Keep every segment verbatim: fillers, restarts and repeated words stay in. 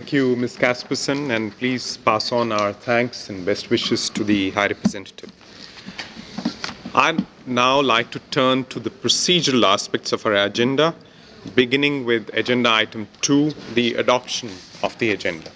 Thank you, Miz Casperson, and please pass on our thanks and best wishes to the High Representative. I'd now like to turn to the procedural aspects of our agenda, beginning with agenda item two, the adoption of the agenda.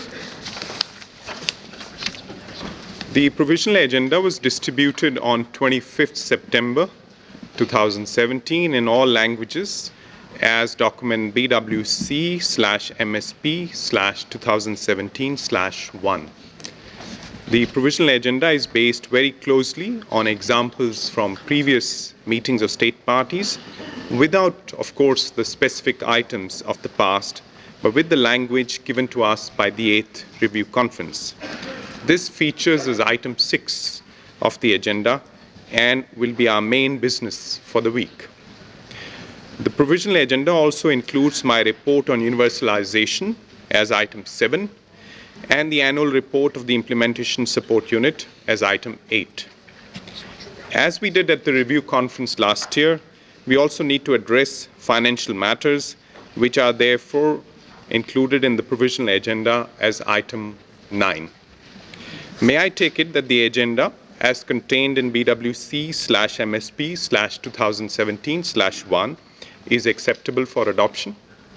The provisional agenda was distributed on twenty-fifth September two thousand seventeen in all languages as document B W C slash M S P slash twenty seventeen slash one. The provisional agenda is based very closely on examples from previous meetings of state parties, without, of course, the specific items of the past, but with the language given to us by the eighth Review Conference. This features as item six of the agenda and will be our main business for the week. The provisional agenda also includes my report on universalization as item seven and the annual report of the Implementation Support Unit as item eight. As we did at the review conference last year, we also need to address financial matters, which are therefore included in the provisional agenda as item nine. May I take it that the agenda, as contained in B W C slash M S P slash twenty seventeen slash one, is acceptable for adoption?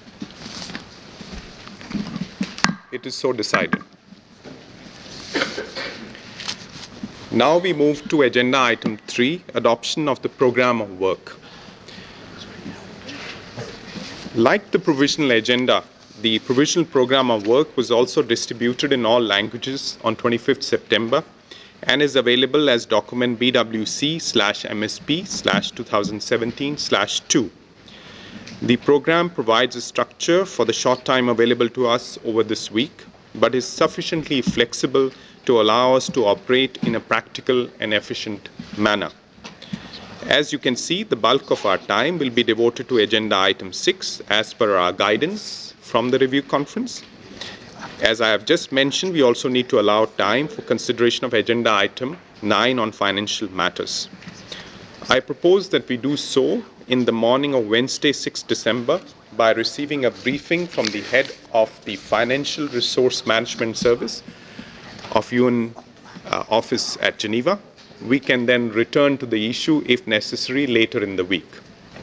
It is so decided. Now we move to agenda item three, adoption of the program of work. Like the provisional agenda, the provisional program of work was also distributed in all languages on twenty-fifth September and is available as document B W C slash M S P slash twenty seventeen slash two. The program provides a structure for the short time available to us over this week, but is sufficiently flexible to allow us to operate in a practical and efficient manner. As you can see, the bulk of our time will be devoted to agenda item six as per our guidance from the review conference. As I have just mentioned, we also need to allow time for consideration of agenda item nine on financial matters. I propose that we do so in the morning of Wednesday, sixth December, by receiving a briefing from the head of the Financial Resource Management Service of U N uh, office at Geneva. We can then return to the issue if necessary later in the week.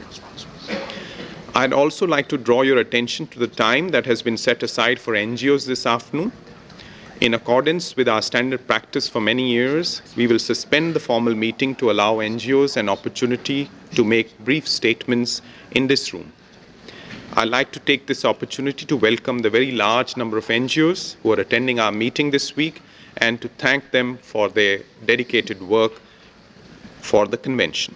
I'd also like to draw your attention to the time that has been set aside for N G Os this afternoon. In accordance with our standard practice for many years, we will suspend the formal meeting to allow N G Os an opportunity to make brief statements in this room. I'd like to take this opportunity to welcome the very large number of N G Os who are attending our meeting this week and to thank them for their dedicated work for the convention.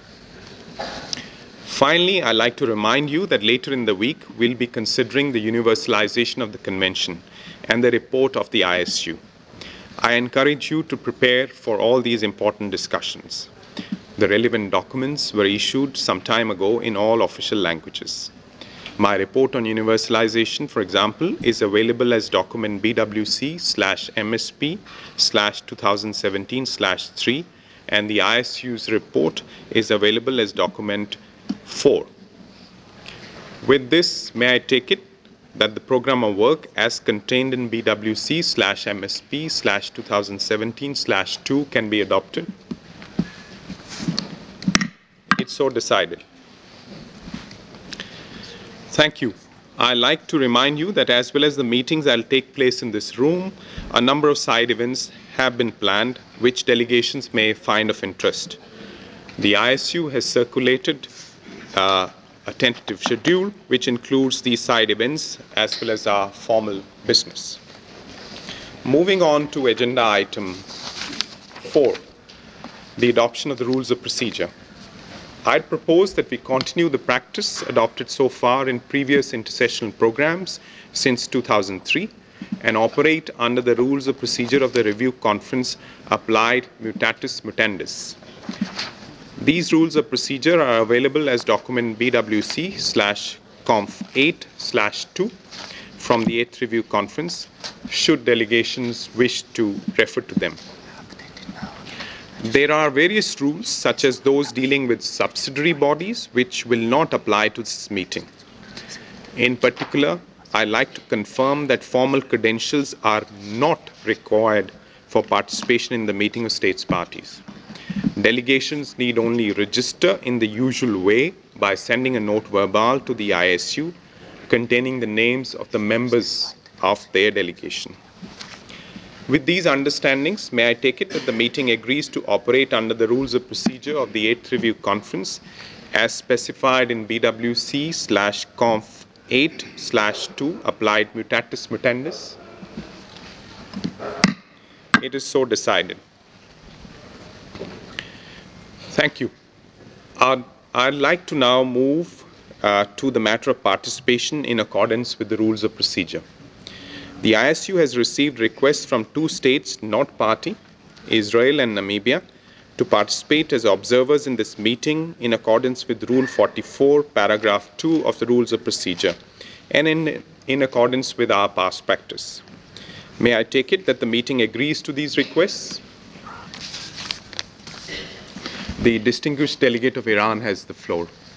Finally, I'd like to remind you that later in the week, we'll be considering the universalization of the convention and the report of the I S U. I encourage you to prepare for all these important discussions. The relevant documents were issued some time ago in all official languages. My report on universalization, for example, is available as document B W C slash M S P slash twenty seventeen slash three, and the I S U's report is available as document four. With this, may I take it that the program of work as contained in B W C slash M S P slash twenty seventeen slash two can be adopted? It's so decided. Thank you. I'd like to remind you that as well as the meetings that will take place in this room, a number of side events have been planned which delegations may find of interest. The I S U has circulated uh, a tentative schedule which includes these side events as well as our formal business. Moving on to agenda item four, the adoption of the rules of procedure. I'd propose that we continue the practice adopted so far in previous intersessional programs since two thousand three and operate under the rules of procedure of the review conference applied mutatis mutandis. These rules of procedure are available as document B W C slash conf eight slash two from the eighth review conference, should delegations wish to refer to them. There are various rules, such as those dealing with subsidiary bodies, which will not apply to this meeting. In particular, I like to confirm that formal credentials are not required for participation in the meeting of states parties. Delegations need only register in the usual way by sending a note verbal to the I S U containing the names of the members of their delegation. With these understandings, may I take it that the meeting agrees to operate under the rules of procedure of the eighth Review Conference as specified in B W C slash conf eight slash two applied mutatis mutandis? It is so decided. Thank you. Uh, I'd like to now move uh, to the matter of participation in accordance with the rules of procedure. The I S U has received requests from two states not party, Israel and Namibia, to participate as observers in this meeting in accordance with Rule forty-four, paragraph two of the Rules of Procedure, and in, in accordance with our past practice. May I take it that the meeting agrees to these requests? The distinguished delegate of Iran has the floor.